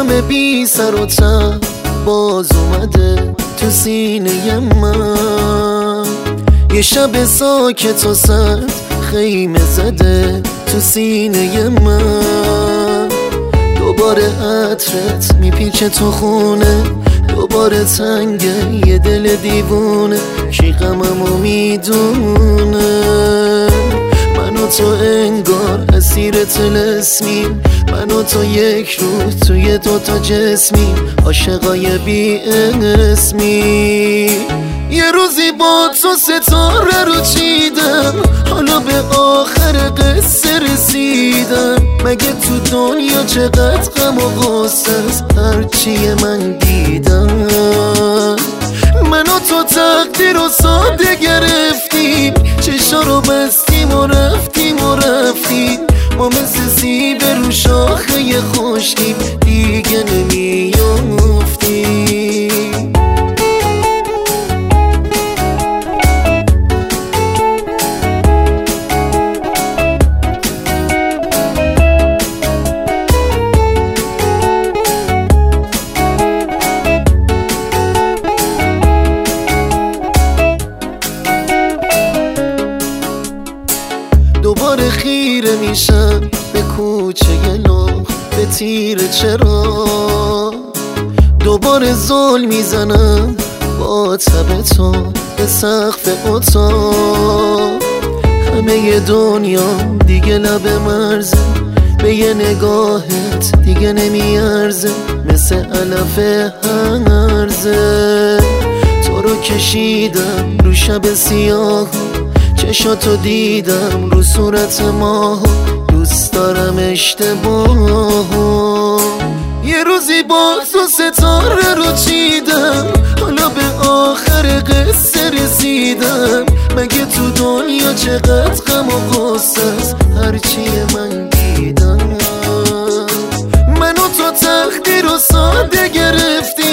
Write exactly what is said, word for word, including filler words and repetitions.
غم بی سر و ته باز اومده تو سینه من. یه شب ساکت و سرد خیمه زده تو سینه من. دوباره عطرت میپیچه تو خونه، دوباره تنگه یه دل دیوونه. کی غممو میدونه؟ من و تو انگار اسیر طلسمیم، من و تو یک روح توی دوتا جسمیم، عاشقای بی اسمی. یه روزی با تو ستاره رو چیدم، حالا به آخر قصه رسیدم. مگه تو دنیا چقدر غم و غصه است هرچی من دیدم. من و تو تقدیر و ساده گرفتیم، چشا رو بستیم و رفتیم و رفتیم. ما مثل سیب رو شاخه خشکیم، دیگه نمیافتیم. دوباره خیره میشم به کوچه لخ، به تیر چرا. دوباره زل میزنم با تب تو به سقف اتاق. همه دنیا دیگه لب مرزه، به یه نگاهت دیگه نمیارزه. مثل علف هرزه تو رو کشیدم رو شب سیاه، چشاتو دیدم رو صورت ماه. دوست دارم اشتباه. یه روزی با تو ستاره رو چیدم، حالا به آخر قصه رسیدم. مگه تو دنیا چقدر غم و غصه است هرچی من دیدم. من و تو تقدیر و ساده گرفتیم،